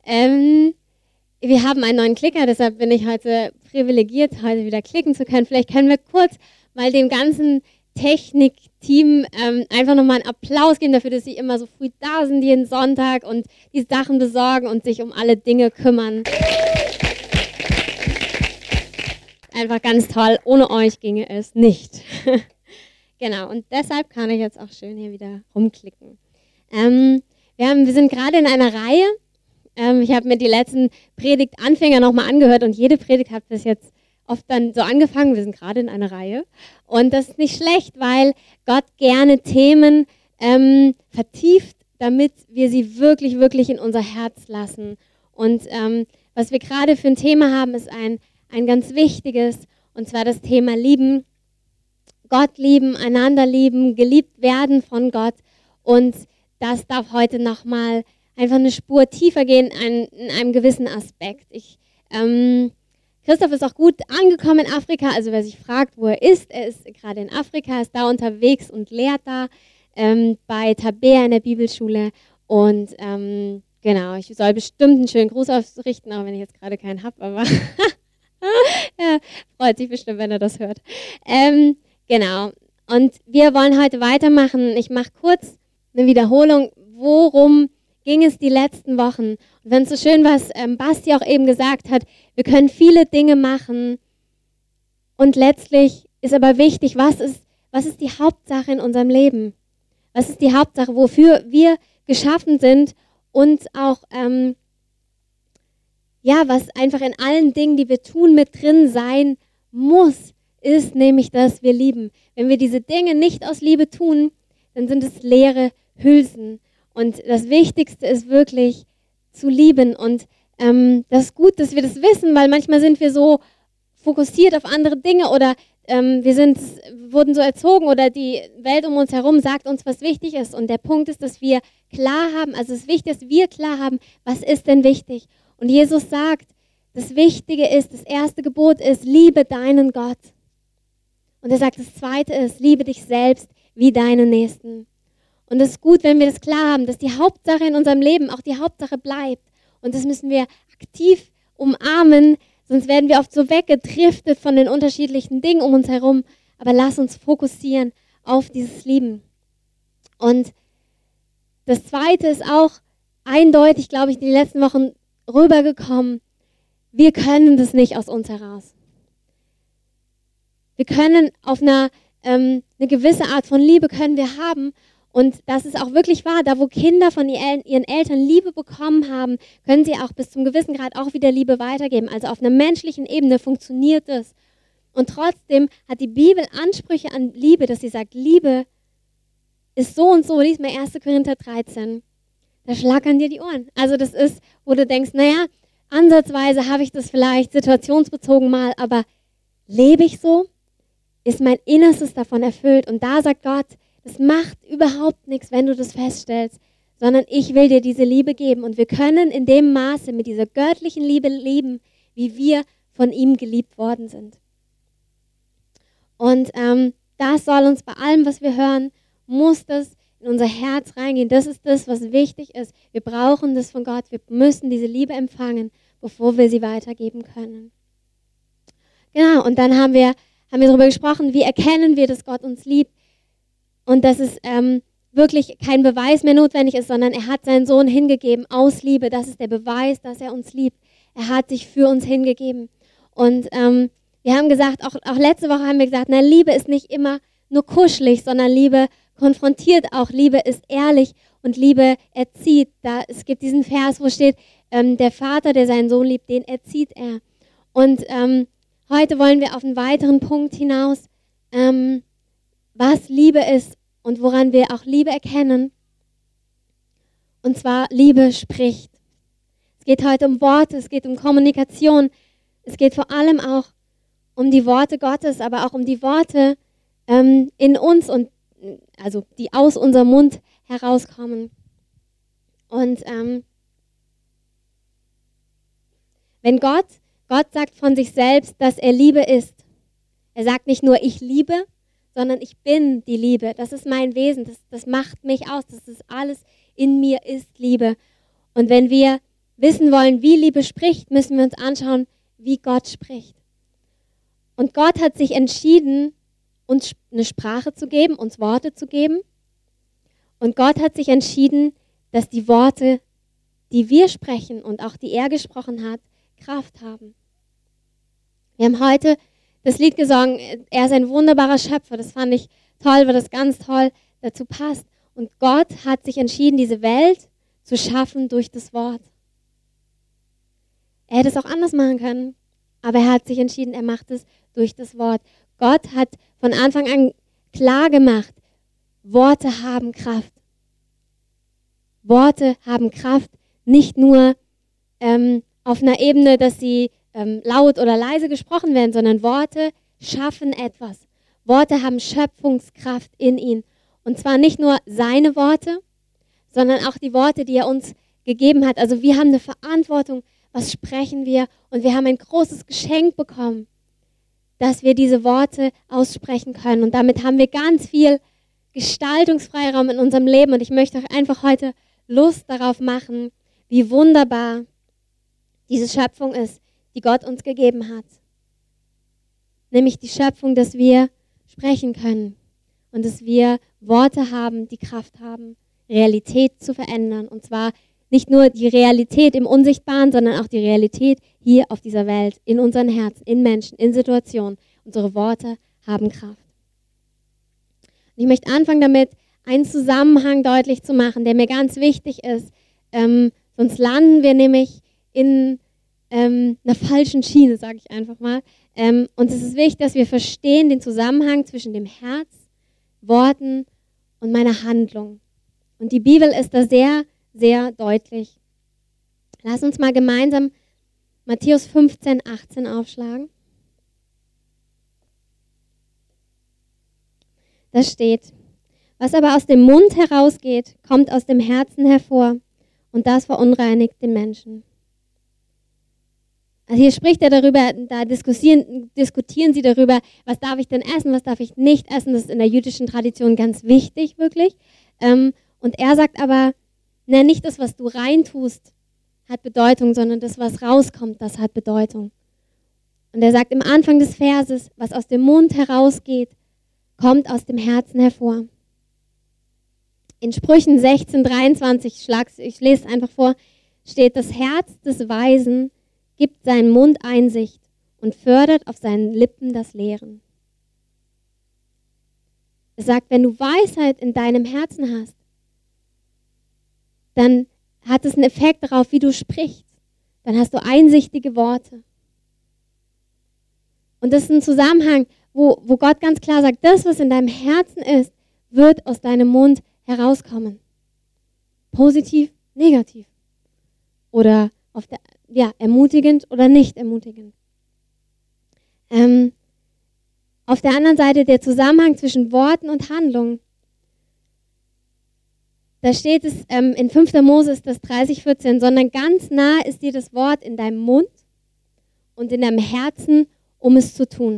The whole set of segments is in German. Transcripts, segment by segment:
Wir haben einen neuen Klicker, deshalb bin ich heute privilegiert, heute wieder klicken zu können. Vielleicht können wir kurz mal dem ganzen Technikteam einfach nochmal einen Applaus geben dafür, dass sie immer so früh da sind jeden Sonntag und die Sachen besorgen und sich um alle Dinge kümmern. Einfach ganz toll. Ohne euch ginge es nicht. Genau, und deshalb kann ich jetzt auch schön hier wieder rumklicken. Wir sind gerade in einer Reihe. Ich habe mir die letzten Predigtanfänger nochmal angehört und jede Predigt hat bis jetzt oft dann so angefangen. Wir sind gerade in einer Reihe. Und das ist nicht schlecht, weil Gott gerne Themen vertieft, damit wir sie wirklich, wirklich in unser Herz lassen. Und was wir gerade für ein Thema haben, ist ein ganz wichtiges, und zwar das Thema Lieben. Gott lieben, einander lieben, geliebt werden von Gott. Und das darf heute nochmal einfach eine Spur tiefer gehen in einem gewissen Aspekt. Christoph ist auch gut angekommen in Afrika. Also wer sich fragt, wo er ist gerade in Afrika, ist da unterwegs und lehrt da bei Tabea in der Bibelschule. Und genau, ich soll bestimmt einen schönen Gruß ausrichten, auch wenn ich jetzt gerade keinen habe, aber ja, freut sich bestimmt, wenn er das hört. Genau, und wir wollen heute weitermachen. Ich mache kurz eine Wiederholung, worum ging es die letzten Wochen. Und wenn es so schön, was Basti auch eben gesagt hat, wir können viele Dinge machen und letztlich ist aber wichtig, was ist die Hauptsache in unserem Leben? Was ist die Hauptsache, wofür wir geschaffen sind und auch was einfach in allen Dingen, die wir tun, mit drin sein muss, ist nämlich, dass wir lieben. Wenn wir diese Dinge nicht aus Liebe tun, dann sind es leere Hülsen. Und das Wichtigste ist wirklich zu lieben. Und das ist gut, dass wir das wissen, weil manchmal sind wir so fokussiert auf andere Dinge oder wurden so erzogen oder die Welt um uns herum sagt uns, was wichtig ist. Und der Punkt ist, dass wir klar haben, also es ist wichtig, dass wir klar haben, was ist denn wichtig. Und Jesus sagt, das Wichtige ist, das erste Gebot ist, liebe deinen Gott. Und er sagt, das zweite ist, liebe dich selbst wie deinen Nächsten. Und es ist gut, wenn wir das klar haben, dass die Hauptsache in unserem Leben auch die Hauptsache bleibt. Und das müssen wir aktiv umarmen, sonst werden wir oft so weggedriftet von den unterschiedlichen Dingen um uns herum. Aber lass uns fokussieren auf dieses Lieben. Und das zweite ist auch eindeutig, glaube ich, die letzten Wochen rübergekommen. Wir können das nicht aus uns heraus. Wir können auf eine gewisse Art von Liebe können wir haben. Und das ist auch wirklich wahr, da wo Kinder von ihren Eltern Liebe bekommen haben, können sie auch bis zum gewissen Grad auch wieder Liebe weitergeben. Also auf einer menschlichen Ebene funktioniert das. Und trotzdem hat die Bibel Ansprüche an Liebe, dass sie sagt, Liebe ist so und so, lies mal 1. Korinther 13. Da schlackern dir die Ohren. Also das ist, wo du denkst, naja, ansatzweise habe ich das vielleicht situationsbezogen mal, aber lebe ich so? Ist mein Innerstes davon erfüllt? Und da sagt Gott, das macht überhaupt nichts, wenn du das feststellst, sondern ich will dir diese Liebe geben. Und wir können in dem Maße mit dieser göttlichen Liebe leben, wie wir von ihm geliebt worden sind. Und das soll uns bei allem, was wir hören, muss das in unser Herz reingehen. Das ist das, was wichtig ist. Wir brauchen das von Gott. Wir müssen diese Liebe empfangen, bevor wir sie weitergeben können. Genau, und dann haben wir darüber gesprochen, wie erkennen wir, dass Gott uns liebt. Und dass es wirklich kein Beweis mehr notwendig ist, sondern er hat seinen Sohn hingegeben aus Liebe. Das ist der Beweis, dass er uns liebt. Er hat sich für uns hingegeben. Und wir haben gesagt, auch letzte Woche haben wir gesagt, na, Liebe ist nicht immer nur kuschelig, sondern Liebe konfrontiert auch. Liebe ist ehrlich und Liebe erzieht. Es gibt diesen Vers, wo steht, der Vater, der seinen Sohn liebt, den erzieht er. Und heute wollen wir auf einen weiteren Punkt hinaus, was Liebe ist und woran wir auch Liebe erkennen. Und zwar, Liebe spricht. Es geht heute um Worte, es geht um Kommunikation. Es geht vor allem auch um die Worte Gottes, aber auch um die Worte in uns und also die aus unserem Mund herauskommen. Und wenn Gott sagt von sich selbst, dass er Liebe ist. Er sagt nicht nur, ich liebe, sondern ich bin die Liebe. Das ist mein Wesen, das macht mich aus, das ist alles in mir ist Liebe. Und wenn wir wissen wollen, wie Liebe spricht, müssen wir uns anschauen, wie Gott spricht. Und Gott hat sich entschieden, uns eine Sprache zu geben, uns Worte zu geben. Und Gott hat sich entschieden, dass die Worte, die wir sprechen und auch die er gesprochen hat, Kraft haben. Wir haben heute das Lied gesungen, er ist ein wunderbarer Schöpfer. Das fand ich toll, weil das ganz toll dazu passt. Und Gott hat sich entschieden, diese Welt zu schaffen durch das Wort. Er hätte es auch anders machen können, aber er hat sich entschieden, er macht es durch das Wort. Gott hat von Anfang an klar gemacht, Worte haben Kraft. Worte haben Kraft, nicht nur auf einer Ebene, dass sie laut oder leise gesprochen werden, sondern Worte schaffen etwas. Worte haben Schöpfungskraft in ihnen. Und zwar nicht nur seine Worte, sondern auch die Worte, die er uns gegeben hat. Also wir haben eine Verantwortung, was sprechen wir? Und wir haben ein großes Geschenk bekommen, dass wir diese Worte aussprechen können. Und damit haben wir ganz viel Gestaltungsfreiraum in unserem Leben. Und ich möchte euch einfach heute Lust darauf machen, wie wunderbar diese Schöpfung ist, die Gott uns gegeben hat. Nämlich die Schöpfung, dass wir sprechen können und dass wir Worte haben, die Kraft haben, Realität zu verändern. Und zwar nicht nur die Realität im Unsichtbaren, sondern auch die Realität hier auf dieser Welt, in unseren Herzen, in Menschen, in Situationen. Unsere Worte haben Kraft. Und ich möchte anfangen damit, einen Zusammenhang deutlich zu machen, der mir ganz wichtig ist. Sonst landen wir nämlich in einer falschen Schiene, sage ich einfach mal. Und es ist wichtig, dass wir verstehen den Zusammenhang zwischen dem Herz, Worten und meiner Handlung. Und die Bibel ist da sehr, sehr deutlich. Lass uns mal gemeinsam Matthäus 15, 18 aufschlagen. Da steht: Was aber aus dem Mund herausgeht, kommt aus dem Herzen hervor, und das verunreinigt den Menschen. Also hier spricht er darüber, da diskutieren sie darüber, was darf ich denn essen, was darf ich nicht essen. Das ist in der jüdischen Tradition ganz wichtig, wirklich. Und er sagt aber, nicht das, was du reintust, hat Bedeutung, sondern das, was rauskommt, das hat Bedeutung. Und er sagt im Anfang des Verses, was aus dem Mund herausgeht, kommt aus dem Herzen hervor. In Sprüchen 16, 23, ich lese es einfach vor, steht: Das Herz des Weisen gibt seinem Mund Einsicht und fördert auf seinen Lippen das Lehren. Es sagt, wenn du Weisheit in deinem Herzen hast, dann hat es einen Effekt darauf, wie du sprichst. Dann hast du einsichtige Worte. Und das ist ein Zusammenhang, wo Gott ganz klar sagt, das, was in deinem Herzen ist, wird aus deinem Mund herauskommen. Positiv, negativ. Oder ermutigend oder nicht ermutigend. Auf der anderen Seite der Zusammenhang zwischen Worten und Handlungen. Da steht es in 5. Mose ist das 30,14, sondern ganz nah ist dir das Wort in deinem Mund und in deinem Herzen, um es zu tun.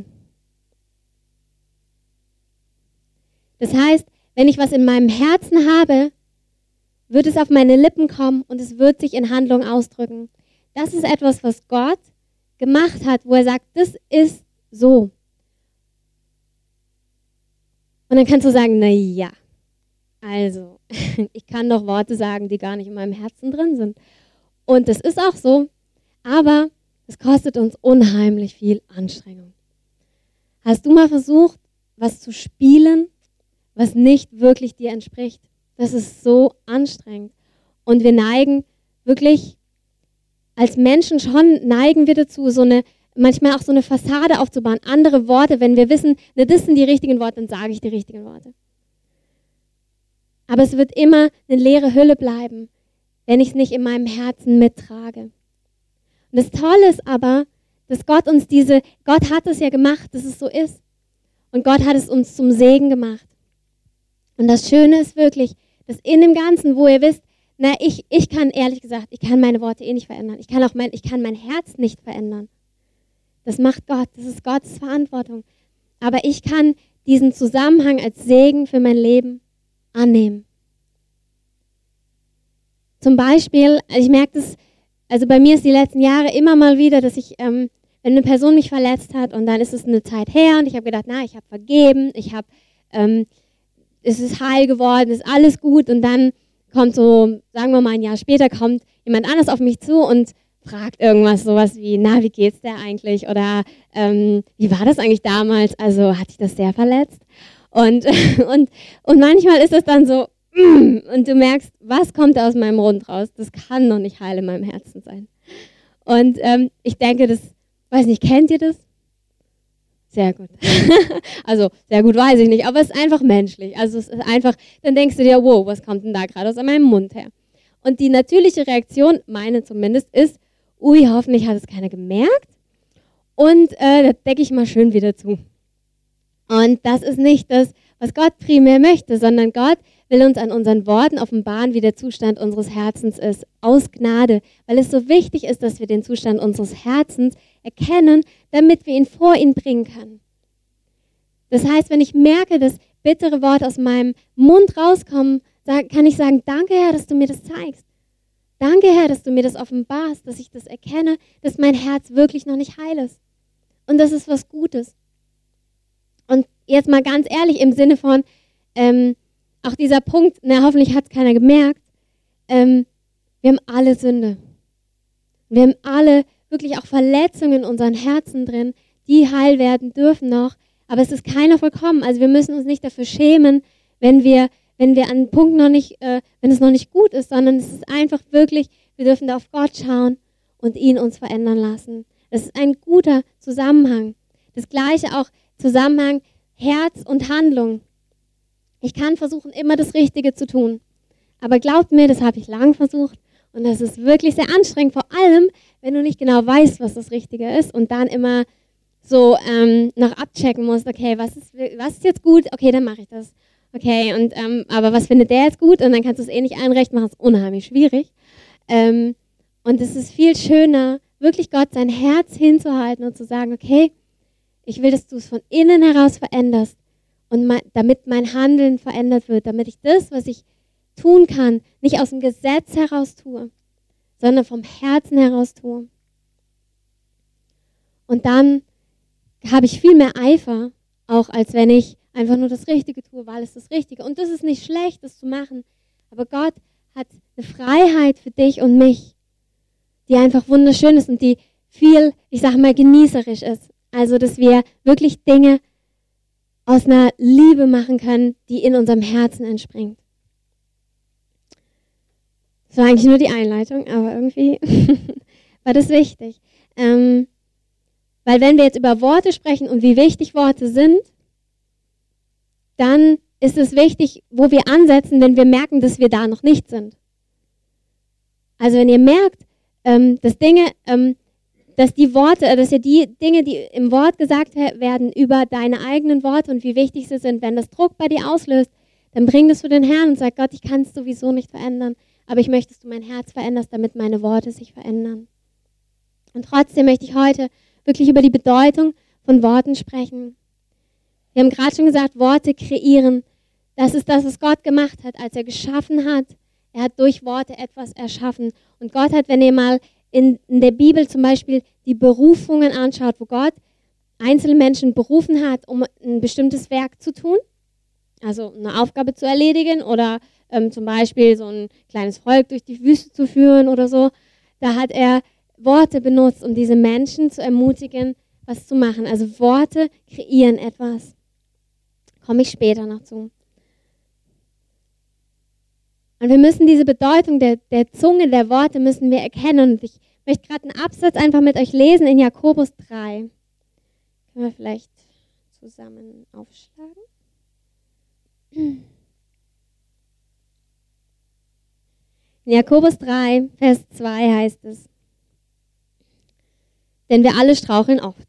Das heißt, wenn ich was in meinem Herzen habe, wird es auf meine Lippen kommen und es wird sich in Handlung ausdrücken. Das ist etwas, was Gott gemacht hat, wo er sagt, das ist so. Und dann kannst du sagen, na ja, also, ich kann doch Worte sagen, die gar nicht in meinem Herzen drin sind. Und das ist auch so, aber es kostet uns unheimlich viel Anstrengung. Hast du mal versucht, was zu spielen, was nicht wirklich dir entspricht? Das ist so anstrengend. Und wir neigen wirklich, als Menschen schon neigen wir dazu, manchmal auch so eine Fassade aufzubauen, andere Worte, wenn wir wissen, das sind die richtigen Worte, dann sage ich die richtigen Worte. Aber es wird immer eine leere Hülle bleiben, wenn ich es nicht in meinem Herzen mittrage. Und das Tolle ist aber, dass Gott hat es ja gemacht, dass es so ist. Und Gott hat es uns zum Segen gemacht. Und das Schöne ist wirklich, dass in dem Ganzen, wo ihr wisst, ich kann ehrlich gesagt, ich kann meine Worte nicht verändern. Ich kann mein Herz nicht verändern. Das macht Gott, das ist Gottes Verantwortung. Aber ich kann diesen Zusammenhang als Segen für mein Leben annehmen. Zum Beispiel, ich merke das also bei mir ist die letzten Jahre immer mal wieder, dass ich, wenn eine Person mich verletzt hat und dann ist es eine Zeit her und ich habe gedacht, na, ich habe vergeben, es ist heil geworden, ist alles gut und dann kommt so, sagen wir mal ein Jahr später, kommt jemand anders auf mich zu und fragt irgendwas, sowas wie, na, wie geht's dir eigentlich? Oder wie war das eigentlich damals? Also hat dich das sehr verletzt? Und manchmal ist es dann so, und du merkst, was kommt da aus meinem Mund raus? Das kann doch nicht heil in meinem Herzen sein. Und ich denke, weiß nicht, kennt ihr das? Sehr gut. Also sehr gut weiß ich nicht, aber es ist einfach menschlich. Also es ist einfach, dann denkst du dir, wow, was kommt denn da gerade aus meinem Mund her? Und die natürliche Reaktion, meine zumindest, ist, ui, hoffentlich hat es keiner gemerkt und da decke ich mal schön wieder zu. Und das ist nicht das, was Gott primär möchte, sondern Gott will uns an unseren Worten offenbaren, wie der Zustand unseres Herzens ist, aus Gnade, weil es so wichtig ist, dass wir den Zustand unseres Herzens erkennen, damit wir ihn vor ihn bringen können. Das heißt, wenn ich merke, dass bittere Worte aus meinem Mund rauskommen, kann ich sagen, danke Herr, dass du mir das zeigst. Danke Herr, dass du mir das offenbarst, dass ich das erkenne, dass mein Herz wirklich noch nicht heil ist. Und das ist was Gutes. Und jetzt mal ganz ehrlich im Sinne von, auch dieser Punkt, na, hoffentlich hat es keiner gemerkt, wir haben alle Sünde. Wir haben alle wirklich auch Verletzungen in unseren Herzen drin, die heil werden dürfen noch, aber es ist keiner vollkommen. Also wir müssen uns nicht dafür schämen, wenn wir an einem Punkt noch nicht, wenn es noch nicht gut ist, sondern es ist einfach wirklich, wir dürfen da auf Gott schauen und ihn uns verändern lassen. Das ist ein guter Zusammenhang. Das Gleiche auch Zusammenhang Herz und Handlung. Ich kann versuchen, immer das Richtige zu tun. Aber glaubt mir, das habe ich lang versucht und das ist wirklich sehr anstrengend, vor allem, wenn du nicht genau weißt, was das Richtige ist und dann immer so noch abchecken musst, okay, was ist jetzt gut? Okay, dann mache ich das. Okay, und aber was findet der jetzt gut? Und dann kannst du es eh nicht allen recht machen, das ist unheimlich schwierig. Und es ist viel schöner, wirklich Gott sein Herz hinzuhalten und zu sagen, okay, ich will, dass du es von innen heraus veränderst und damit mein Handeln verändert wird, damit ich das, was ich tun kann, nicht aus dem Gesetz heraus tue, sondern vom Herzen heraus tue. Und dann habe ich viel mehr Eifer, auch als wenn ich einfach nur das Richtige tue, weil es das Richtige. Und das ist nicht schlecht, das zu machen. Aber Gott hat eine Freiheit für dich und mich, die einfach wunderschön ist und die viel, ich sage mal, genießerisch ist. Also, dass wir wirklich Dinge aus einer Liebe machen können, die in unserem Herzen entspringt. Das war eigentlich nur die Einleitung, aber irgendwie war das wichtig. Weil wenn wir jetzt über Worte sprechen und wie wichtig Worte sind, dann ist es wichtig, wo wir ansetzen, wenn wir merken, dass wir da noch nicht sind. Also wenn ihr merkt, dass die Worte, dass ja die Dinge, die im Wort gesagt werden, über deine eigenen Worte und wie wichtig sie sind, wenn das Druck bei dir auslöst, dann bring das zu den Herrn und sag, Gott, ich kann es sowieso nicht verändern, aber ich möchte, dass du mein Herz veränderst, damit meine Worte sich verändern. Und trotzdem möchte ich heute wirklich über die Bedeutung von Worten sprechen. Wir haben gerade schon gesagt, Worte kreieren. Das ist das, was Gott gemacht hat, als er geschaffen hat. Er hat durch Worte etwas erschaffen. Und Gott hat, wenn ihr mal in der Bibel zum Beispiel die Berufungen anschaut, wo Gott einzelne Menschen berufen hat, um ein bestimmtes Werk zu tun, also eine Aufgabe zu erledigen oder zum Beispiel so ein kleines Volk durch die Wüste zu führen oder so, da hat er Worte benutzt, um diese Menschen zu ermutigen, was zu machen. Also Worte kreieren etwas. Komme ich später noch zu. Und wir müssen diese Bedeutung der Zunge, der Worte, müssen wir erkennen. Und ich möchte gerade einen Absatz einfach mit euch lesen in Jakobus 3. Können wir vielleicht zusammen aufschlagen? In Jakobus 3, Vers 2 heißt es, denn wir alle straucheln oft.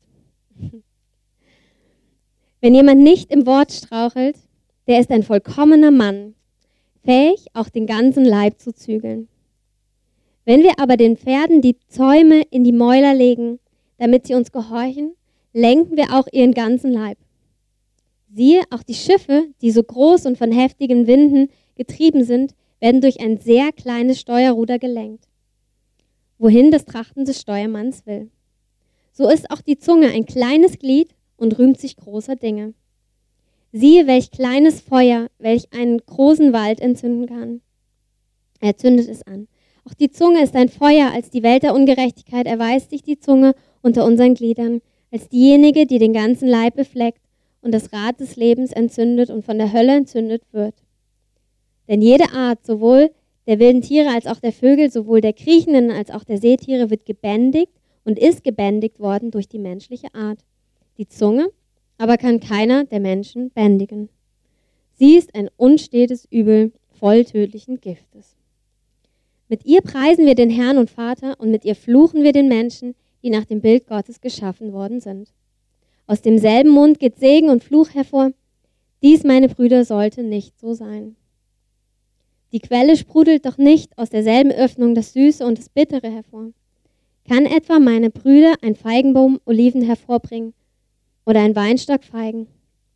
Wenn jemand nicht im Wort strauchelt, der ist ein vollkommener Mann, fähig, auch den ganzen Leib zu zügeln. Wenn wir aber den Pferden die Zäume in die Mäuler legen, damit sie uns gehorchen, lenken wir auch ihren ganzen Leib. Siehe, auch die Schiffe, die so groß und von heftigen Winden getrieben sind, werden durch ein sehr kleines Steuerruder gelenkt. wohin das Trachten des Steuermanns will. So ist auch die Zunge ein kleines Glied und rühmt sich großer Dinge. Siehe, welch kleines Feuer, welch einen großen Wald entzünden kann. Er zündet es an. Auch die Zunge ist ein Feuer, als die Welt der Ungerechtigkeit erweist sich die Zunge unter unseren Gliedern, als diejenige, die den ganzen Leib befleckt und das Rad des Lebens entzündet und von der Hölle entzündet wird. Denn jede Art, sowohl der wilden Tiere als auch der Vögel, sowohl der kriechenden als auch der Seetiere, wird gebändigt und ist gebändigt worden durch die menschliche Art. Die Zunge aber kann keiner der Menschen bändigen. Sie ist ein unstetes Übel, voll tödlichen Giftes. Mit ihr preisen wir den Herrn und Vater und mit ihr fluchen wir den Menschen, die nach dem Bild Gottes geschaffen worden sind. Aus demselben Mund geht Segen und Fluch hervor. Dies, meine Brüder, sollte nicht so sein. Die Quelle sprudelt doch nicht aus derselben Öffnung das Süße und das Bittere hervor. Kann etwa, meine Brüder, ein Feigenbaum Oliven hervorbringen oder ein Weinstock Feigen?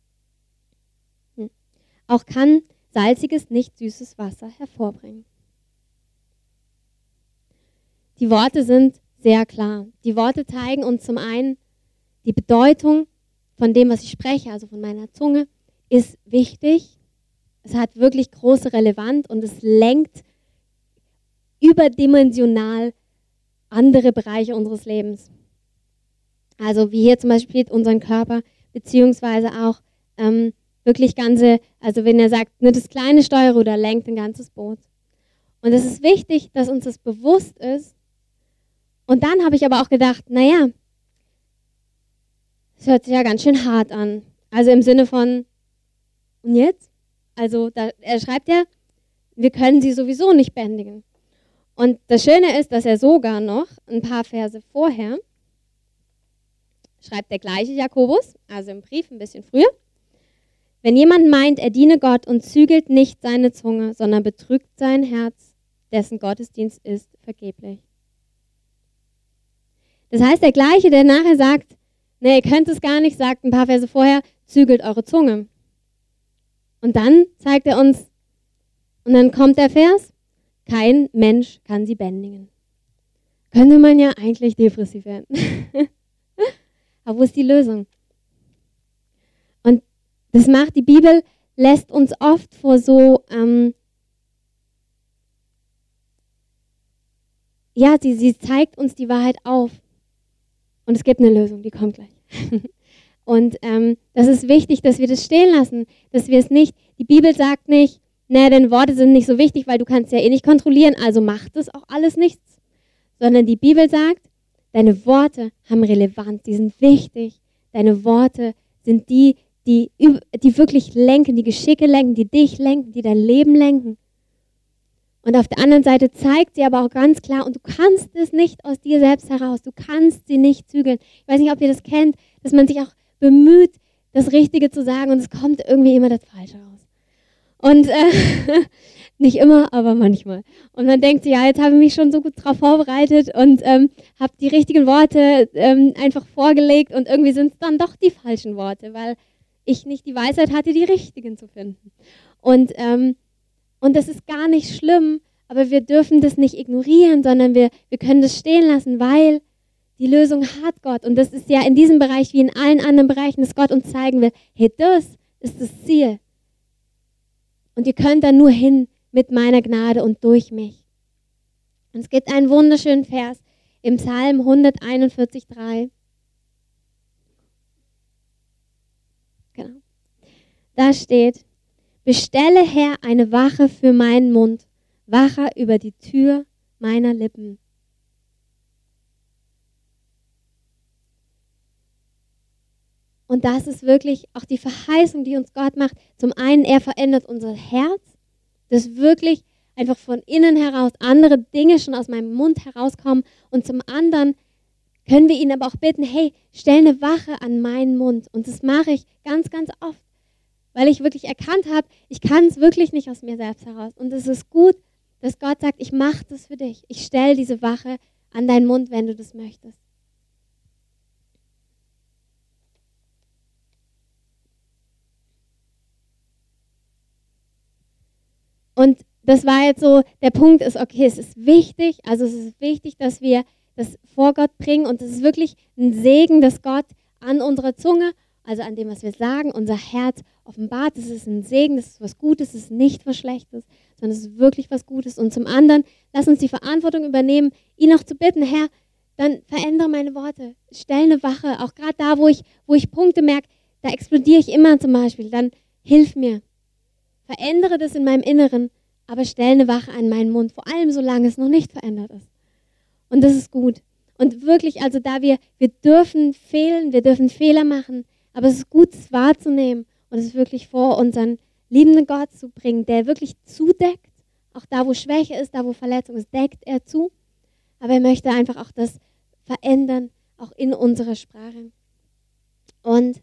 Auch kann salziges, nicht süßes Wasser hervorbringen. Die Worte sind sehr klar. Die Worte zeigen uns zum einen, die Bedeutung von dem, was ich spreche, also von meiner Zunge, ist wichtig. Es hat wirklich große Relevanz und es lenkt überdimensional andere Bereiche unseres Lebens. Also wie hier zum Beispiel unseren Körper, beziehungsweise auch wirklich ganze, also wenn er sagt, nur das kleine Steuerruder lenkt ein ganzes Boot. Und es ist wichtig, dass uns das bewusst ist. Und dann habe ich aber auch gedacht, naja, es hört sich ja ganz schön hart an. Also im Sinne von, und jetzt? Also er schreibt ja, wir können sie sowieso nicht bändigen. Und das Schöne ist, dass er sogar noch ein paar Verse vorher schreibt der gleiche Jakobus, also im Brief ein bisschen früher. Wenn jemand meint, er diene Gott und zügelt nicht seine Zunge, sondern betrügt sein Herz, dessen Gottesdienst ist vergeblich. Das heißt, der gleiche, der nachher sagt, nee, ihr könnt es gar nicht, sagt ein paar Verse vorher, zügelt eure Zunge. Und dann zeigt er uns, und dann kommt der Vers, kein Mensch kann sie bändigen. Könnte man ja eigentlich depressiv werden. Aber wo ist die Lösung? Und das macht, die Bibel lässt uns oft vor so, sie zeigt uns die Wahrheit auf. Und es gibt eine Lösung, die kommt gleich. Und das ist wichtig, dass wir das stehen lassen, dass wir es nicht, die Bibel sagt nicht, naja, deine Worte sind nicht so wichtig, weil du kannst ja eh nicht kontrollieren, also macht das auch alles nichts. Sondern die Bibel sagt, deine Worte haben Relevanz, die sind wichtig. Deine Worte sind die wirklich lenken, die Geschicke lenken, die dich lenken, die dein Leben lenken. Und auf der anderen Seite zeigt sie aber auch ganz klar, und du kannst es nicht aus dir selbst heraus, du kannst sie nicht zügeln. Ich weiß nicht, ob ihr das kennt, dass man sich auch bemüht, das Richtige zu sagen und es kommt irgendwie immer das Falsche raus. Und nicht immer, aber manchmal. Und man denkt, ja, jetzt habe ich mich schon so gut darauf vorbereitet und habe die richtigen Worte einfach vorgelegt und irgendwie sind es dann doch die falschen Worte, weil ich nicht die Weisheit hatte, die richtigen zu finden. Und das ist gar nicht schlimm, aber wir dürfen das nicht ignorieren, sondern wir können das stehen lassen, weil die Lösung hat Gott. Und das ist ja in diesem Bereich wie in allen anderen Bereichen, dass Gott uns zeigen will, hey, das ist das Ziel. Und ihr könnt da nur hin mit meiner Gnade und durch mich. Und es gibt einen wunderschönen Vers im Psalm 141,3. Genau. Da steht, bestelle, Herr, eine Wache für meinen Mund, wache über die Tür meiner Lippen. Und das ist wirklich auch die Verheißung, die uns Gott macht. Zum einen, er verändert unser Herz, dass wirklich einfach von innen heraus andere Dinge schon aus meinem Mund herauskommen. Und zum anderen können wir ihn aber auch bitten, hey, stell eine Wache an meinen Mund. Und das mache ich ganz, ganz oft, weil ich wirklich erkannt habe, ich kann es wirklich nicht aus mir selbst heraus. Und es ist gut, dass Gott sagt, ich mache das für dich. Ich stelle diese Wache an deinen Mund, wenn du das möchtest. Und das war jetzt so, der Punkt ist, okay, es ist wichtig, dass wir das vor Gott bringen und es ist wirklich ein Segen, dass Gott an unserer Zunge, also an dem, was wir sagen, unser Herz offenbart. Das ist ein Segen, das ist was Gutes, das ist nicht was Schlechtes, sondern es ist wirklich was Gutes. Und zum anderen, lass uns die Verantwortung übernehmen, ihn auch zu bitten, Herr, dann verändere meine Worte, stell eine Wache, auch gerade da, wo ich Punkte merke, da explodiere ich immer zum Beispiel, dann hilf mir. Verändere das in meinem Inneren, aber stell eine Wache an meinen Mund, vor allem solange es noch nicht verändert ist. Und das ist gut. Und wirklich, also da wir dürfen fehlen, wir dürfen Fehler machen, aber es ist gut, es wahrzunehmen und es wirklich vor unseren liebenden Gott zu bringen, der wirklich zudeckt, auch da, wo Schwäche ist, da, wo Verletzung ist, deckt er zu. Aber er möchte einfach auch das verändern, auch in unserer Sprache. Und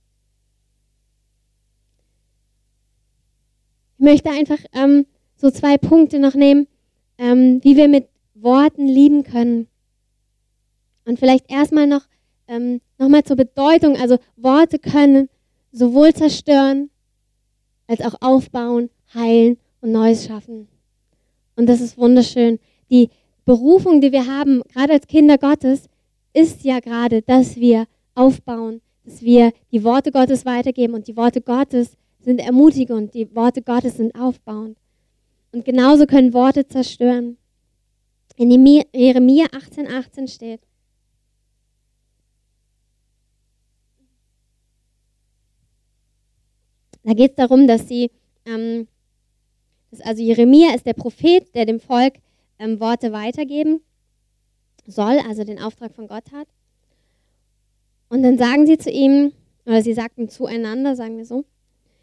ich möchte einfach so 2 Punkte noch nehmen, wie wir mit Worten lieben können. Und vielleicht erstmal noch mal zur Bedeutung. Also Worte können sowohl zerstören, als auch aufbauen, heilen und Neues schaffen. Und das ist wunderschön. Die Berufung, die wir haben, gerade als Kinder Gottes, ist ja gerade, dass wir aufbauen, dass wir die Worte Gottes weitergeben. Und die Worte Gottes sind ermutigend, die Worte Gottes sind aufbauend. Und genauso können Worte zerstören. In Jeremia 18,18 steht: Da geht es darum, dass also Jeremia ist der Prophet, der dem Volk Worte weitergeben soll, also den Auftrag von Gott hat. Und dann sagen sie zu ihm, oder sie sagten zueinander, sagen wir so,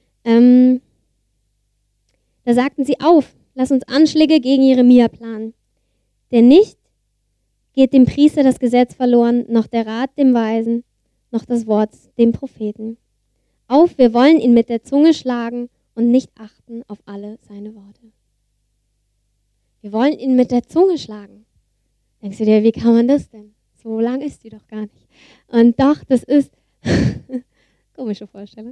da sagten sie: Auf, lass uns Anschläge gegen Jeremia planen. Denn nicht geht dem Priester das Gesetz verloren, noch der Rat dem Weisen, noch das Wort dem Propheten. Auf, wir wollen ihn mit der Zunge schlagen und nicht achten auf alle seine Worte. Wir wollen ihn mit der Zunge schlagen. Denkst du dir, wie kann man das denn? So lang ist die doch gar nicht. Und doch, das ist komische Vorstellung.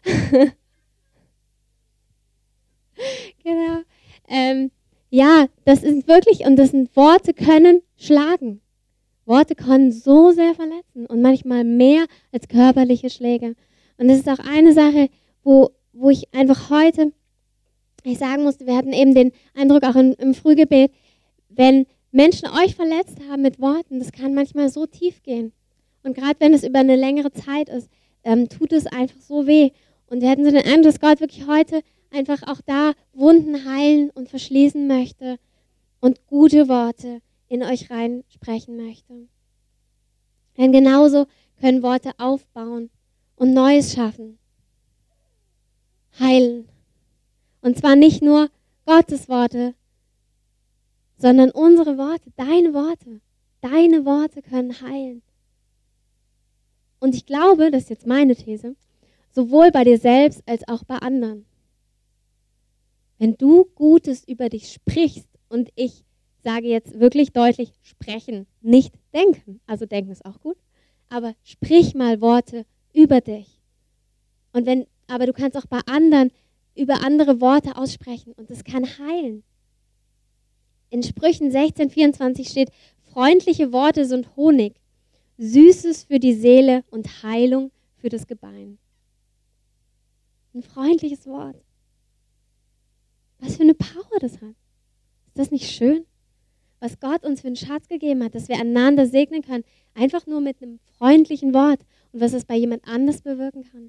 Genau. Ja, das ist wirklich, und das sind Worte können schlagen. Worte können so sehr verletzen und manchmal mehr als körperliche Schläge. Und das ist auch eine Sache, wo ich einfach heute, ich sagen musste, wir hatten eben den Eindruck auch im Frühgebet, wenn Menschen euch verletzt haben mit Worten, das kann manchmal so tief gehen. Und gerade wenn es über eine längere Zeit ist, tut es einfach so weh. Und wir hatten so den Eindruck, dass Gott wirklich heute einfach auch da Wunden heilen und verschließen möchte und gute Worte in euch rein sprechen möchte. Denn genauso können Worte aufbauen und Neues schaffen, heilen. Und zwar nicht nur Gottes Worte, sondern unsere Worte, deine Worte. Deine Worte können heilen. Und ich glaube, das ist jetzt meine These, sowohl bei dir selbst als auch bei anderen. Wenn du Gutes über dich sprichst, und ich sage jetzt wirklich deutlich sprechen, nicht denken, also denken ist auch gut, aber sprich mal Worte über dich. Aber du kannst auch bei anderen über andere Worte aussprechen und es kann heilen. In Sprüchen 16,24 steht: Freundliche Worte sind Honig, Süßes für die Seele und Heilung für das Gebein. Ein freundliches Wort. Was für eine Power das hat. Ist das nicht schön? Was Gott uns für einen Schatz gegeben hat, dass wir einander segnen können, einfach nur mit einem freundlichen Wort und was es bei jemand anders bewirken kann.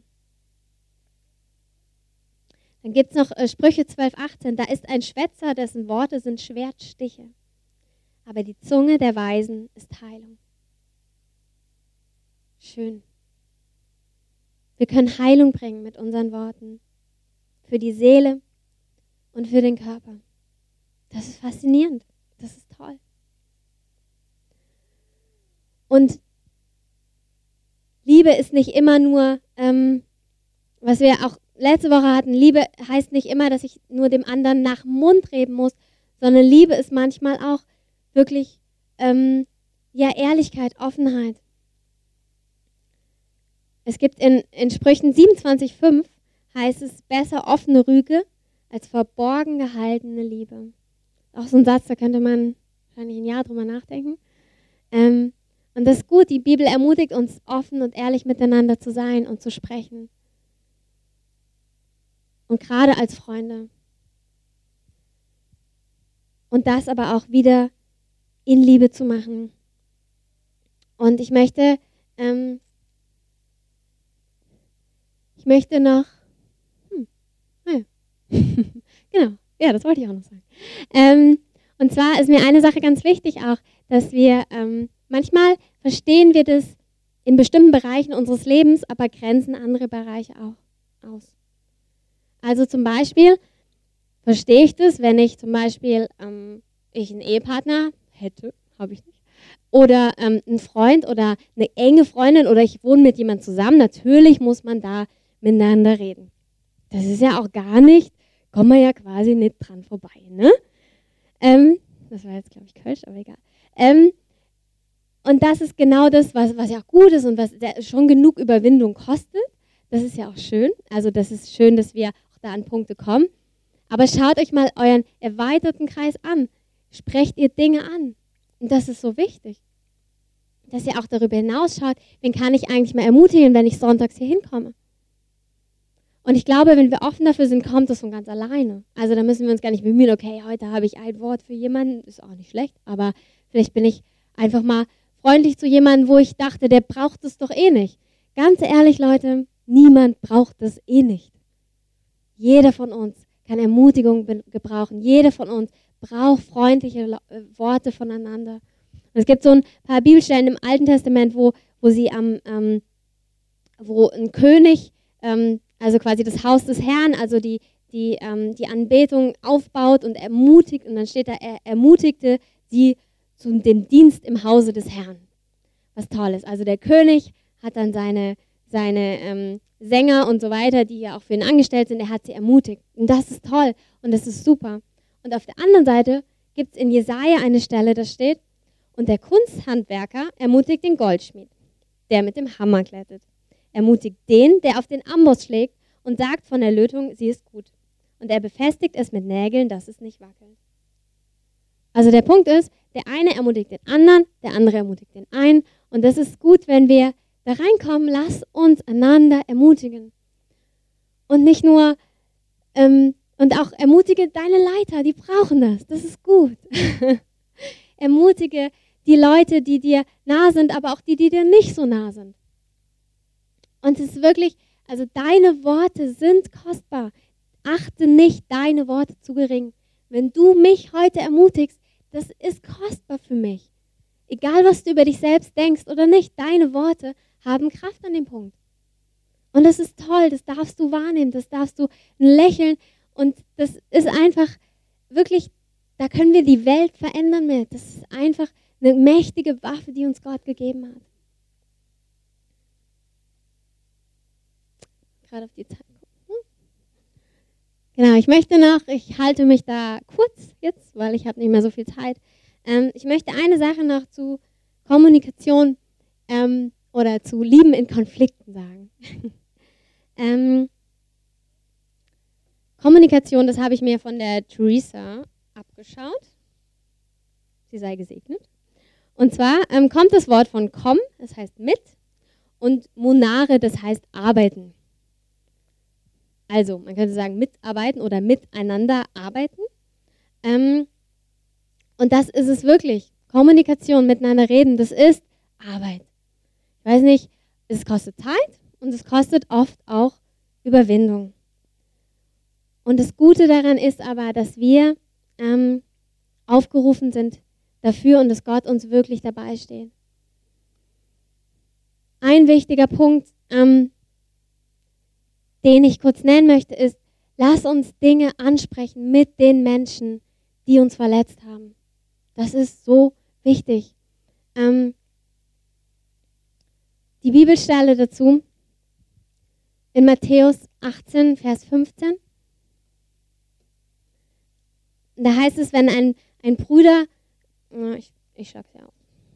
Dann gibt es noch Sprüche 12,18. Da ist ein Schwätzer, dessen Worte sind Schwertstiche. Aber die Zunge der Weisen ist Heilung. Schön. Wir können Heilung bringen mit unseren Worten. Für die Seele und für den Körper. Das ist faszinierend. Das ist toll. Und Liebe ist nicht immer nur, was wir auch letzte Woche hatten, Liebe heißt nicht immer, dass ich nur dem anderen nach dem Mund reden muss, sondern Liebe ist manchmal auch wirklich Ehrlichkeit, Offenheit. Es gibt in Sprüchen 27,5 heißt es: besser offene Rüge als verborgen gehaltene Liebe. Auch so ein Satz, da könnte man wahrscheinlich ein Jahr drüber nachdenken. Und das ist gut, die Bibel ermutigt uns, offen und ehrlich miteinander zu sein und zu sprechen. Und gerade als Freunde. Und das aber auch wieder in Liebe zu machen. Und ich möchte noch, genau, ja, das wollte ich auch noch sagen. Und zwar ist mir eine Sache ganz wichtig auch, dass wir, manchmal verstehen wir das in bestimmten Bereichen unseres Lebens, aber grenzen andere Bereiche auch aus. Also zum Beispiel verstehe ich das, wenn ich zum Beispiel ich einen Ehepartner hätte, habe ich nicht, oder einen Freund oder eine enge Freundin oder ich wohne mit jemandem zusammen, natürlich muss man da miteinander reden. Das ist ja auch gar nicht, kommen wir ja quasi nicht dran vorbei, ne? Das war jetzt, glaube ich, Kölsch, aber egal. Und das ist genau das, was ja auch gut ist und was schon genug Überwindung kostet. Das ist ja auch schön. Also das ist schön, dass wir auch da an Punkte kommen. Aber schaut euch mal euren erweiterten Kreis an. Sprecht ihr Dinge an. Und das ist so wichtig. Dass ihr auch darüber hinaus schaut, wen kann ich eigentlich mal ermutigen, wenn ich sonntags hier hinkomme. Und ich glaube, wenn wir offen dafür sind, kommt das von ganz alleine. Also da müssen wir uns gar nicht bemühen, okay, heute habe ich ein Wort für jemanden, ist auch nicht schlecht, aber vielleicht bin ich einfach mal freundlich zu jemandem, wo ich dachte, der braucht es doch eh nicht. Ganz ehrlich, Leute, niemand braucht das eh nicht. Jeder von uns kann Ermutigung gebrauchen. Jeder von uns braucht freundliche Worte voneinander. Und es gibt so ein paar Bibelstellen im Alten Testament, wo ein König also quasi das Haus des Herrn, also die Anbetung aufbaut und ermutigt. Und dann steht da, er ermutigte sie zu dem Dienst im Hause des Herrn. Was toll ist. Also der König hat dann seine Sänger und so weiter, die ja auch für ihn angestellt sind, er hat sie ermutigt. Und das ist toll und das ist super. Und auf der anderen Seite gibt es in Jesaja eine Stelle, da steht, und der Kunsthandwerker ermutigt den Goldschmied, der mit dem Hammer glättet. Ermutigt den, der auf den Amboss schlägt und sagt von der Lötung, sie ist gut. Und er befestigt es mit Nägeln, dass es nicht wackelt. Also der Punkt ist, der eine ermutigt den anderen, der andere ermutigt den einen. Und das ist gut, wenn wir da reinkommen, lass uns einander ermutigen. Und nicht nur, und auch ermutige deine Leiter, die brauchen das. Das ist gut. Ermutige die Leute, die dir nah sind, aber auch die dir nicht so nah sind. Und es ist wirklich, also deine Worte sind kostbar. Achte nicht deine Worte zu gering. Wenn du mich heute ermutigst, das ist kostbar für mich. Egal, was du über dich selbst denkst oder nicht, deine Worte haben Kraft an dem Punkt. Und das ist toll, das darfst du wahrnehmen, das darfst du lächeln. Und das ist einfach wirklich, da können wir die Welt verändern mit. Das ist einfach eine mächtige Waffe, die uns Gott gegeben hat. Gerade auf die Zeit gucken. Genau, ich halte mich da kurz jetzt, weil ich habe nicht mehr so viel Zeit. Ich möchte eine Sache noch zu Kommunikation oder zu Lieben in Konflikten sagen. Kommunikation, das habe ich mir von der Theresa abgeschaut. Sie sei gesegnet. Und zwar kommt das Wort von kom, das heißt mit, und monare, das heißt arbeiten. Also, man könnte sagen mitarbeiten oder miteinander arbeiten. Und das ist es wirklich. Kommunikation, miteinander reden, das ist Arbeit. Ich weiß nicht, es kostet Zeit und es kostet oft auch Überwindung. Und das Gute daran ist aber, dass wir aufgerufen sind dafür und dass Gott uns wirklich dabei steht. Ein wichtiger Punkt, den ich kurz nennen möchte, ist, lass uns Dinge ansprechen mit den Menschen, die uns verletzt haben. Das ist so wichtig. Die Bibelstelle dazu in Matthäus 18, Vers 15. Da heißt es, wenn ein Bruder, ich schlage es ja auf,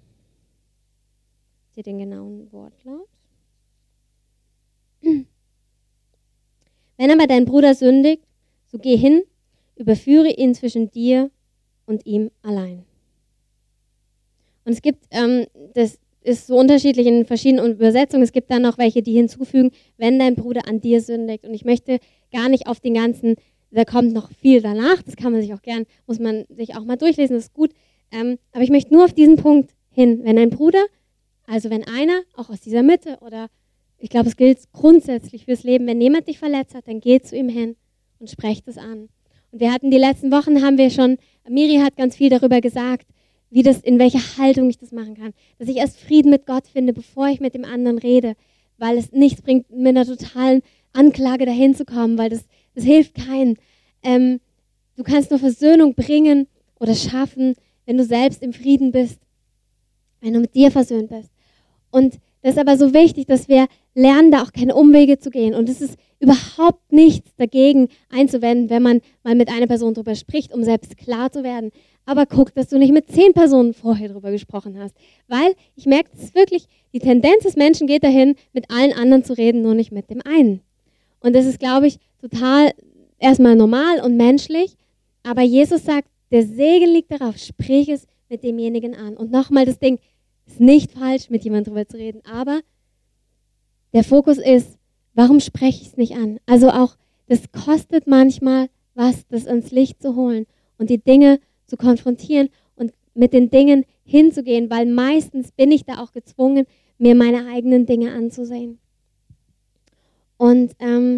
seht den genauen Wortlaut. Wenn aber dein Bruder sündigt, So geh hin, überführe ihn zwischen dir und ihm allein. Und es gibt, das ist so unterschiedlich in verschiedenen Übersetzungen, es gibt dann noch welche, die hinzufügen, wenn dein Bruder an dir sündigt. Und ich möchte gar nicht auf den ganzen, da kommt noch viel danach, das kann man sich auch gern, muss man sich auch mal durchlesen, das ist gut. Aber ich möchte nur auf diesen Punkt hin, wenn ein Bruder, also wenn einer, auch aus dieser Mitte oder ich glaube, es gilt grundsätzlich fürs Leben, wenn jemand dich verletzt hat, dann geh zu ihm hin und sprecht es an. Und wir hatten die letzten Wochen, haben wir schon, Miri hat ganz viel darüber gesagt, wie das, in welcher Haltung ich das machen kann. Dass ich erst Frieden mit Gott finde, bevor ich mit dem anderen rede, weil es nichts bringt, mit einer totalen Anklage dahin zu kommen, weil das hilft keinen. Du kannst nur Versöhnung bringen oder schaffen, wenn du selbst im Frieden bist, wenn du mit dir versöhnt bist. Und das ist aber so wichtig, dass wir lernen, da auch keine Umwege zu gehen. Und es ist überhaupt nichts dagegen einzuwenden, wenn man mal mit einer Person drüber spricht, um selbst klar zu werden. Aber guck, dass du nicht mit 10 Personen vorher drüber gesprochen hast. Weil ich merke, das ist wirklich, die Tendenz des Menschen geht dahin, mit allen anderen zu reden, nur nicht mit dem einen. Und das ist, glaube ich, total erstmal normal und menschlich. Aber Jesus sagt, der Segen liegt darauf, sprich es mit demjenigen an. Und nochmal das Ding, ist nicht falsch, mit jemandem drüber zu reden, aber der Fokus ist, warum spreche ich es nicht an? Also auch, das kostet manchmal was, das ans Licht zu holen und die Dinge zu konfrontieren und mit den Dingen hinzugehen, weil meistens bin ich da auch gezwungen, mir meine eigenen Dinge anzusehen. Und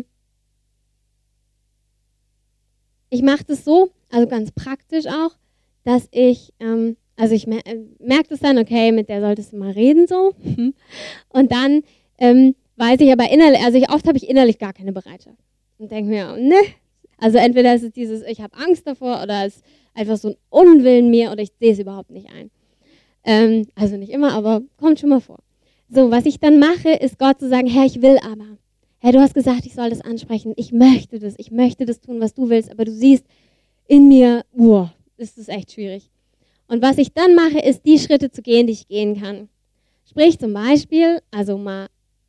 ich mache das so, also ganz praktisch auch, dass ich merke das dann, okay, mit der solltest du mal reden so. Und dann weiß ich aber innerlich, oft habe ich innerlich gar keine Bereitschaft. Und denke mir, ne. Also entweder ist es dieses, ich habe Angst davor oder es ist einfach so ein Unwillen mir oder ich sehe es überhaupt nicht ein. Also nicht immer, aber kommt schon mal vor. So, was ich dann mache, ist Gott zu sagen, Herr, ich will aber. Herr, du hast gesagt, ich soll das ansprechen. Ich möchte das tun, was du willst, aber du siehst in mir, ist es echt schwierig. Und was ich dann mache, ist, die Schritte zu gehen, die ich gehen kann. Sprich zum Beispiel, also mal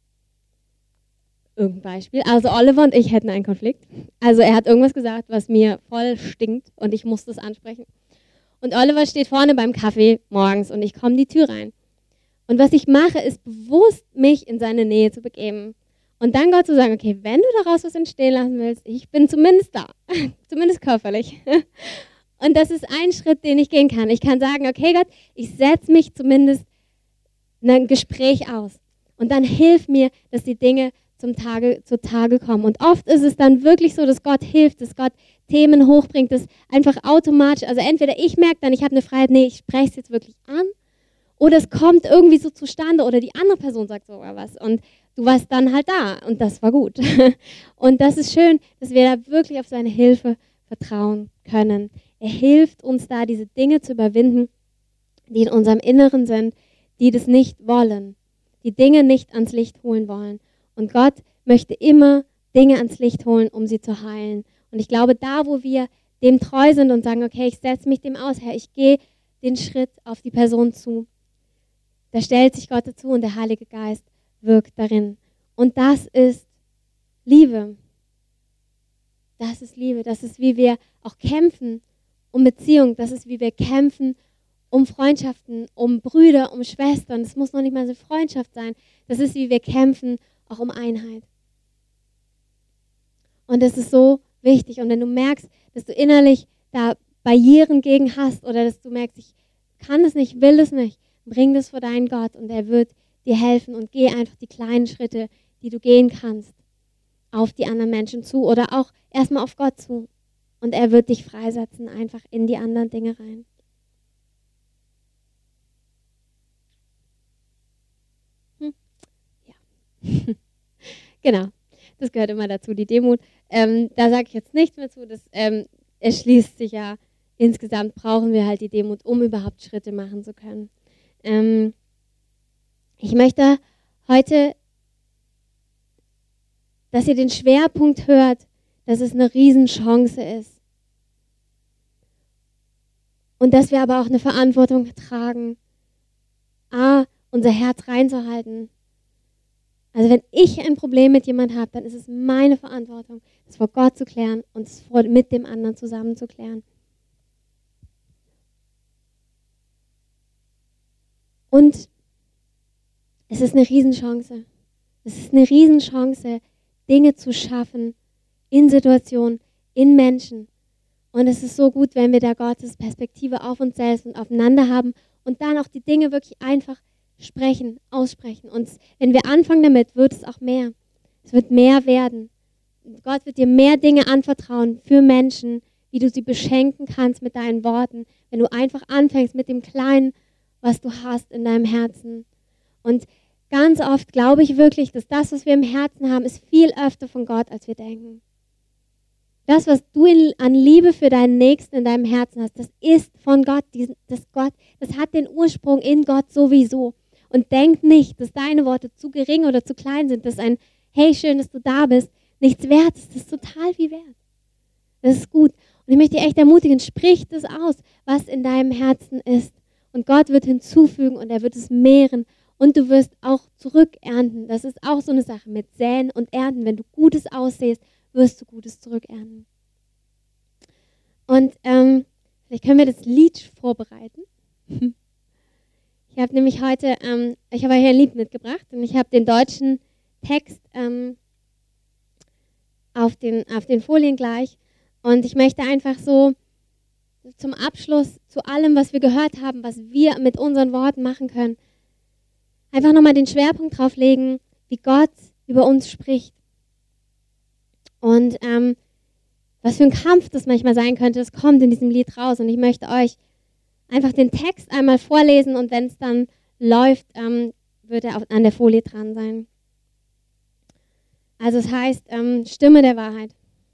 irgendein Beispiel, also Oliver und ich hätten einen Konflikt. Also er hat irgendwas gesagt, was mir voll stinkt und ich muss das ansprechen. Und Oliver steht vorne beim Kaffee morgens und ich komme die Tür rein. Und was ich mache, ist bewusst, mich in seine Nähe zu begeben. Und dann Gott zu sagen, okay, wenn du daraus was entstehen lassen willst, ich bin zumindest da, zumindest körperlich. Und das ist ein Schritt, den ich gehen kann. Ich kann sagen, okay Gott, ich setze mich zumindest in ein Gespräch aus. Und dann hilf mir, dass die Dinge zutage kommen. Und oft ist es dann wirklich so, dass Gott hilft, dass Gott Themen hochbringt, dass einfach automatisch, also entweder ich merke dann, ich habe eine Freiheit, nee, ich spreche es jetzt wirklich an, oder es kommt irgendwie so zustande oder die andere Person sagt sogar was und du warst dann halt da und das war gut. Und das ist schön, dass wir da wirklich auf seine Hilfe vertrauen können. Er hilft uns da, diese Dinge zu überwinden, die in unserem Inneren sind, die das nicht wollen, die Dinge nicht ans Licht holen wollen. Und Gott möchte immer Dinge ans Licht holen, um sie zu heilen. Und ich glaube, da, wo wir dem treu sind und sagen, okay, ich setze mich dem aus, Herr, ich gehe den Schritt auf die Person zu, da stellt sich Gott dazu und der Heilige Geist wirkt darin. Und das ist Liebe. Das ist Liebe. Das ist, wie wir auch kämpfen um Beziehung. Das ist, wie wir kämpfen um Freundschaften, um Brüder, um Schwestern. Das muss noch nicht mal eine Freundschaft sein. Das ist, wie wir kämpfen auch um Einheit. Und das ist so wichtig. Und wenn du merkst, dass du innerlich da Barrieren gegen hast oder dass du merkst, ich kann es nicht, will es nicht, bring das vor deinen Gott und er wird dir helfen und geh einfach die kleinen Schritte, die du gehen kannst, auf die anderen Menschen zu oder auch erstmal auf Gott zu. Und er wird dich freisetzen, einfach in die anderen Dinge rein. Ja. Genau, das gehört immer dazu, die Demut. Da sage ich jetzt nichts mehr zu, das erschließt sich ja. Insgesamt brauchen wir halt die Demut, um überhaupt Schritte machen zu können. Ich möchte heute, dass ihr den Schwerpunkt hört, dass es eine Riesenchance ist. Und dass wir aber auch eine Verantwortung tragen, unser Herz reinzuhalten, Also wenn ich ein Problem mit jemandem habe, dann ist es meine Verantwortung, es vor Gott zu klären und es mit dem anderen zusammen zu klären. Und es ist eine Riesenchance. Es ist eine Riesenchance, Dinge zu schaffen in Situationen, in Menschen. Und es ist so gut, wenn wir da Gottes Perspektive auf uns selbst und aufeinander haben und dann auch die Dinge wirklich einfach sprechen, aussprechen. Und wenn wir anfangen damit, wird es auch mehr. Es wird mehr werden. Gott wird dir mehr Dinge anvertrauen für Menschen, wie du sie beschenken kannst mit deinen Worten, wenn du einfach anfängst mit dem Kleinen, was du hast in deinem Herzen. Und ganz oft glaube ich wirklich, dass das, was wir im Herzen haben, ist viel öfter von Gott, als wir denken. Das, was du an Liebe für deinen Nächsten in deinem Herzen hast, das ist von Gott. Das hat den Ursprung in Gott sowieso. Und denk nicht, dass deine Worte zu gering oder zu klein sind, dass ein Hey, schön, dass du da bist, nichts wert ist. Das ist total viel wert. Das ist gut. Und ich möchte dich echt ermutigen, sprich das aus, was in deinem Herzen ist. Und Gott wird hinzufügen und er wird es mehren. Und du wirst auch zurückernten. Das ist auch so eine Sache mit Säen und Ernten. Wenn du Gutes aussäst, wirst du Gutes zurückernten. Und vielleicht können wir das Lied vorbereiten. Ich habe nämlich heute, ich habe euch ein Lied mitgebracht und ich habe den deutschen Text auf den Folien gleich. Und ich möchte einfach so zum Abschluss zu allem, was wir gehört haben, was wir mit unseren Worten machen können, einfach nochmal den Schwerpunkt drauf legen, wie Gott über uns spricht. Und was für ein Kampf das manchmal sein könnte, das kommt in diesem Lied raus. Und ich möchte euch einfach den Text einmal vorlesen und wenn es dann läuft, wird er an der Folie dran sein. Also es heißt, Stimme der Wahrheit.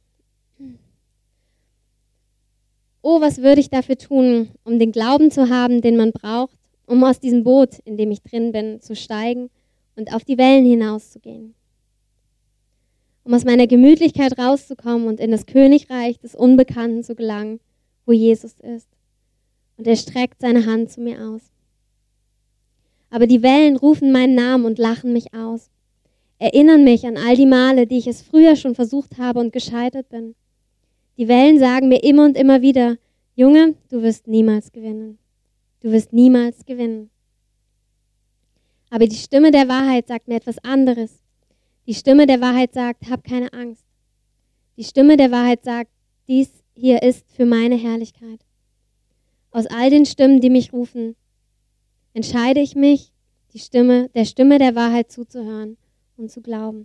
Oh, was würde ich dafür tun, um den Glauben zu haben, den man braucht, um aus diesem Boot, in dem ich drin bin, zu steigen und auf die Wellen hinauszugehen. Um aus meiner Gemütlichkeit rauszukommen und in das Königreich des Unbekannten zu gelangen, wo Jesus ist. Und er streckt seine Hand zu mir aus. Aber die Wellen rufen meinen Namen und lachen mich aus, erinnern mich an all die Male, die ich es früher schon versucht habe und gescheitert bin. Die Wellen sagen mir immer und immer wieder, Junge, du wirst niemals gewinnen. Du wirst niemals gewinnen. Aber die Stimme der Wahrheit sagt mir etwas anderes. Die Stimme der Wahrheit sagt, hab keine Angst. Die Stimme der Wahrheit sagt, dies hier ist für meine Herrlichkeit. Aus all den Stimmen, die mich rufen, entscheide ich mich, der Stimme der Wahrheit zuzuhören und zu glauben.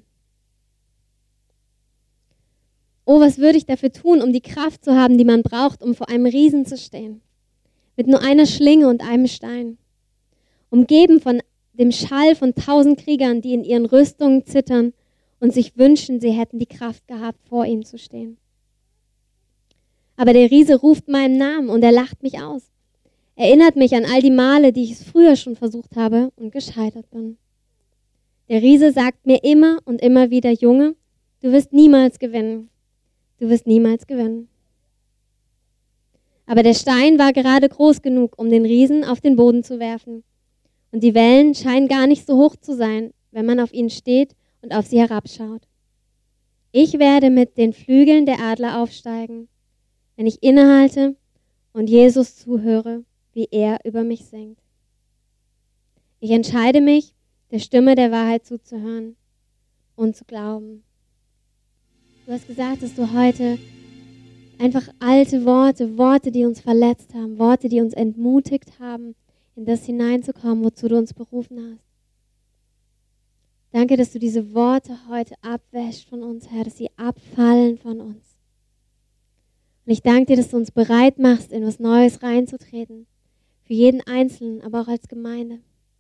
Oh, was würde ich dafür tun, um die Kraft zu haben, die man braucht, um vor einem Riesen zu stehen? Mit nur einer Schlinge und einem Stein. Umgeben von dem Schall von 1000 Kriegern, die in ihren Rüstungen zittern und sich wünschen, sie hätten die Kraft gehabt, vor ihm zu stehen. Aber der Riese ruft meinen Namen und er lacht mich aus. Erinnert mich an all die Male, die ich es früher schon versucht habe und gescheitert bin. Der Riese sagt mir immer und immer wieder, Junge, du wirst niemals gewinnen. Du wirst niemals gewinnen. Aber der Stein war gerade groß genug, um den Riesen auf den Boden zu werfen. Und die Wellen scheinen gar nicht so hoch zu sein, wenn man auf ihnen steht und auf sie herabschaut. Ich werde mit den Flügeln der Adler aufsteigen, wenn ich innehalte und Jesus zuhöre, wie er über mich singt. Ich entscheide mich, der Stimme der Wahrheit zuzuhören und zu glauben. Du hast gesagt, dass du heute einfach alte Worte, die uns verletzt haben, Worte, die uns entmutigt haben, in das hineinzukommen, wozu du uns berufen hast. Danke, dass du diese Worte heute abwäschst von uns, Herr, dass sie abfallen von uns. Und ich danke dir, dass du uns bereit machst, in was Neues reinzutreten. Für jeden Einzelnen, aber auch als Gemeinde.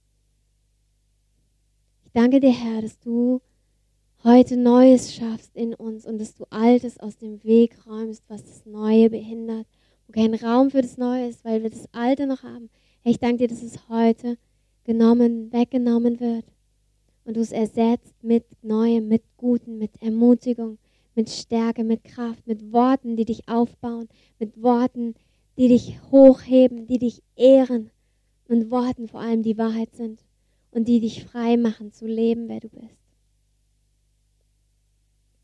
Ich danke dir, Herr, dass du heute Neues schaffst in uns und dass du Altes aus dem Weg räumst, was das Neue behindert, wo kein Raum für das Neue ist, weil wir das Alte noch haben. Herr, ich danke dir, dass es heute weggenommen wird und du es ersetzt mit Neuem, mit Guten, mit Ermutigung, mit Stärke, mit Kraft, mit Worten, die dich aufbauen, mit Worten, die dich hochheben, die dich ehren und Worten vor allem, die Wahrheit sind und die dich frei machen zu leben, wer du bist.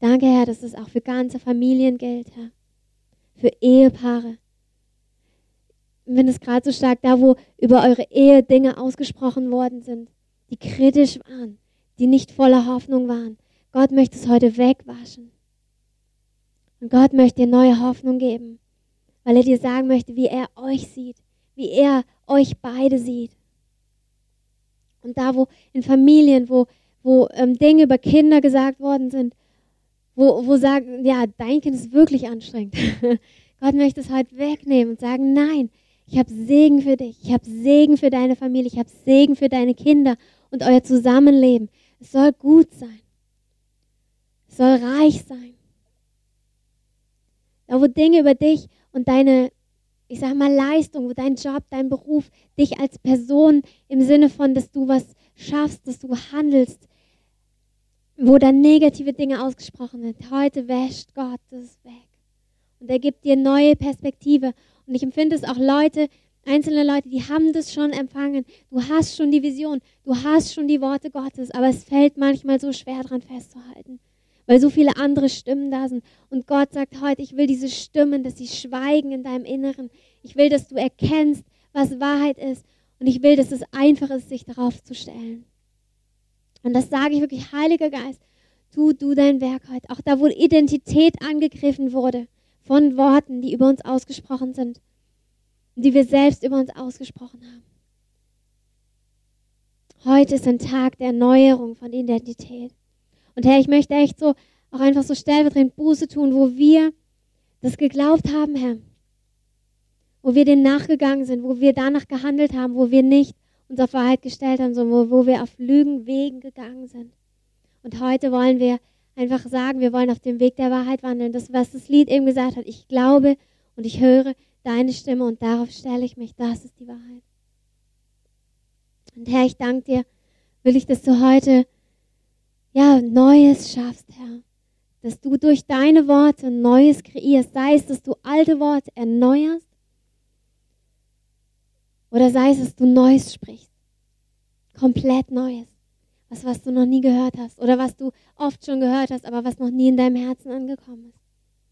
Danke, Herr, dass es auch für ganze Familien gilt, Herr. Für Ehepaare. Ich finde es gerade so stark, da wo über eure Ehe Dinge ausgesprochen worden sind, die kritisch waren, die nicht voller Hoffnung waren. Gott möchte es heute wegwaschen. Und Gott möchte dir neue Hoffnung geben, weil er dir sagen möchte, wie er euch sieht, wie er euch beide sieht. Und da, wo in Familien, wo Dinge über Kinder gesagt worden sind, wo sagen, ja, dein Kind ist wirklich anstrengend. Gott möchte es heute wegnehmen und sagen, nein, ich habe Segen für dich, ich habe Segen für deine Familie, ich habe Segen für deine Kinder und euer Zusammenleben. Es soll gut sein. Es soll reich sein. Da, wo Dinge über dich und deine, ich sag mal, Leistung, wo dein Job, dein Beruf, dich als Person im Sinne von, dass du was schaffst, dass du handelst, wo dann negative Dinge ausgesprochen sind. Heute wäscht Gott das weg. Und er gibt dir neue Perspektive. Und ich empfinde es auch einzelne Leute, die haben das schon empfangen. Du hast schon die Vision, du hast schon die Worte Gottes, aber es fällt manchmal so schwer, daran festzuhalten, weil so viele andere Stimmen da sind. Und Gott sagt heute, ich will diese Stimmen, dass sie schweigen in deinem Inneren. Ich will, dass du erkennst, was Wahrheit ist. Und ich will, dass es einfach ist, sich darauf zu stellen. Und das sage ich wirklich, Heiliger Geist, tu du dein Werk heute. Auch da, wo Identität angegriffen wurde von Worten, die über uns ausgesprochen sind, die wir selbst über uns ausgesprochen haben. Heute ist ein Tag der Erneuerung von Identität. Und Herr, ich möchte echt so, auch einfach so stellvertretend Buße tun, wo wir das geglaubt haben, Herr. Wo wir dem nachgegangen sind, wo wir danach gehandelt haben, wo wir nicht uns auf Wahrheit gestellt haben, sondern wo wir auf Lügenwegen gegangen sind. Und heute wollen wir einfach sagen, wir wollen auf dem Weg der Wahrheit wandeln. Das, was das Lied eben gesagt hat, ich glaube und ich höre deine Stimme und darauf stelle ich mich. Das ist die Wahrheit. Und Herr, ich danke dir, will ich, dass du heute Neues schaffst, Herr. Dass du durch deine Worte Neues kreierst. Sei es, dass du alte Worte erneuerst oder sei es, dass du Neues sprichst. Komplett Neues. Was du noch nie gehört hast oder was du oft schon gehört hast, aber was noch nie in deinem Herzen angekommen ist.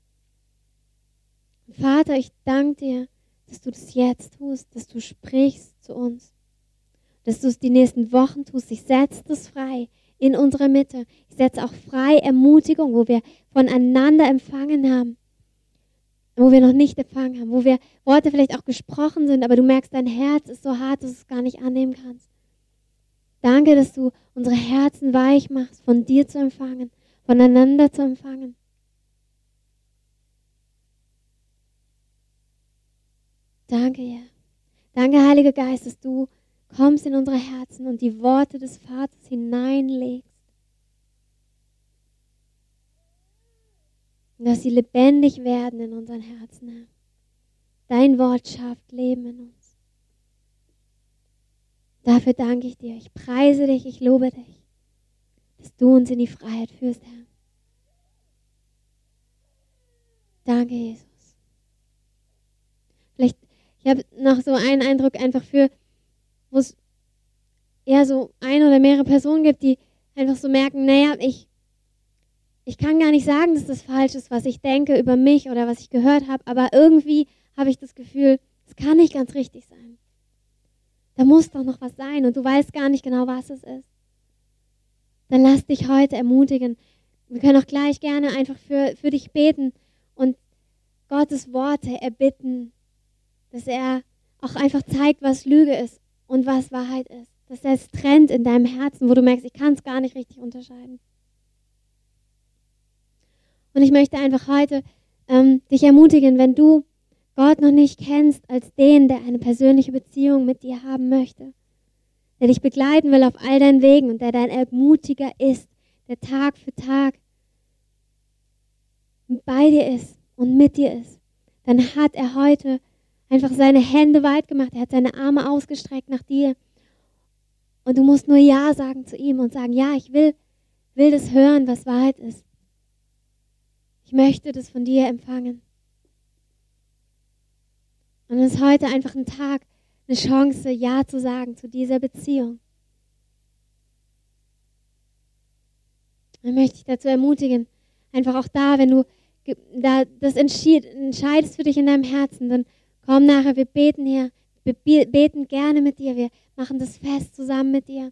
Und Vater, ich danke dir, dass du das jetzt tust, dass du sprichst zu uns. Dass du es die nächsten Wochen tust. Ich setze das frei in unserer Mitte. Ich setze auch frei Ermutigung, wo wir voneinander empfangen haben, wo wir noch nicht empfangen haben, wo wir Worte vielleicht auch gesprochen sind, aber du merkst, dein Herz ist so hart, dass du es gar nicht annehmen kannst. Danke, dass du unsere Herzen weich machst, von dir zu empfangen, voneinander zu empfangen. Danke, Herr. Danke, Heiliger Geist, dass du kommst in unsere Herzen und die Worte des Vaters hineinlegst. Und dass sie lebendig werden in unseren Herzen, Herr. Dein Wort schafft Leben in uns. Dafür danke ich dir. Ich preise dich, ich lobe dich, dass du uns in die Freiheit führst, Herr. Danke, Jesus. Vielleicht, ich habe noch so einen Eindruck einfach wo es eher so eine oder mehrere Personen gibt, die einfach so merken, naja, ich kann gar nicht sagen, dass das falsch ist, was ich denke über mich oder was ich gehört habe, aber irgendwie habe ich das Gefühl, es kann nicht ganz richtig sein. Da muss doch noch was sein und du weißt gar nicht genau, was es ist. Dann lass dich heute ermutigen. Wir können auch gleich gerne einfach für dich beten und Gottes Worte erbitten, dass er auch einfach zeigt, was Lüge ist und was Wahrheit ist. Dass er es trennt in deinem Herzen, wo du merkst, ich kann es gar nicht richtig unterscheiden. Und ich möchte einfach heute dich ermutigen, wenn du Gott noch nicht kennst als den, der eine persönliche Beziehung mit dir haben möchte, der dich begleiten will auf all deinen Wegen und der dein Ermutiger ist, der Tag für Tag bei dir ist und mit dir ist, dann hat er heute einfach seine Hände weit gemacht, er hat seine Arme ausgestreckt nach dir und du musst nur Ja sagen zu ihm und sagen, ja, ich will das hören, was Wahrheit ist. Ich möchte das von dir empfangen. Und es ist heute einfach ein Tag, eine Chance, Ja zu sagen zu dieser Beziehung. Dann möchte ich dazu ermutigen, einfach auch da, wenn du das entscheidest für dich in deinem Herzen, dann komm nachher, wir beten hier, wir beten gerne mit dir, wir machen das Fest zusammen mit dir.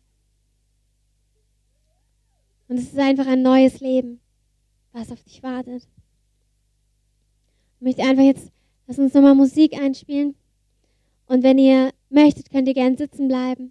Und es ist einfach ein neues Leben, was auf dich wartet. Ich möchte einfach jetzt, lass uns nochmal Musik einspielen. Und wenn ihr möchtet, könnt ihr gerne sitzen bleiben.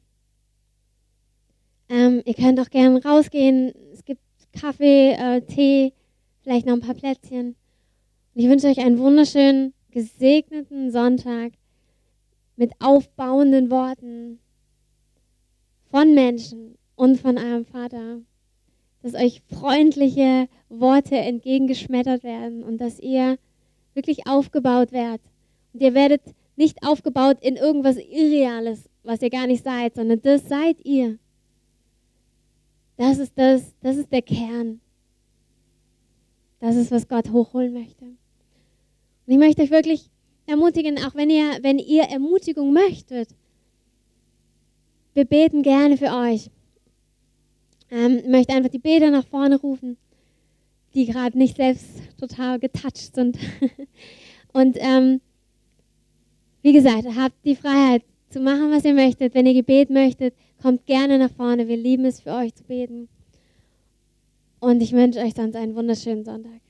Ihr könnt auch gerne rausgehen. Es gibt Kaffee, Tee, vielleicht noch ein paar Plätzchen. Und ich wünsche euch einen wunderschönen, gesegneten Sonntag mit aufbauenden Worten von Menschen und von eurem Vater. Dass euch freundliche Worte entgegengeschmettert werden und dass ihr wirklich aufgebaut werdet. Und ihr werdet nicht aufgebaut in irgendwas Irreales, was ihr gar nicht seid, sondern das seid ihr. Das ist der Kern. Das ist, was Gott hochholen möchte. Und ich möchte euch wirklich ermutigen, auch wenn ihr Ermutigung möchtet, wir beten gerne für euch. Ich möchte einfach die Beter nach vorne rufen, die gerade nicht selbst total getoucht sind. Und wie gesagt, habt die Freiheit zu machen, was ihr möchtet. Wenn ihr Gebet möchtet, kommt gerne nach vorne. Wir lieben es, für euch zu beten. Und ich wünsche euch sonst einen wunderschönen Sonntag.